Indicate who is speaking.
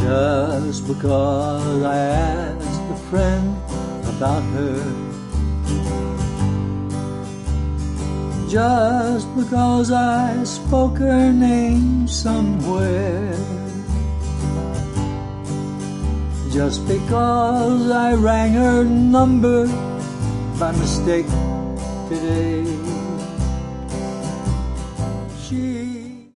Speaker 1: Just because I asked a friend about her, just because I spoke her name somewhere, just because I rang her number by mistake today, she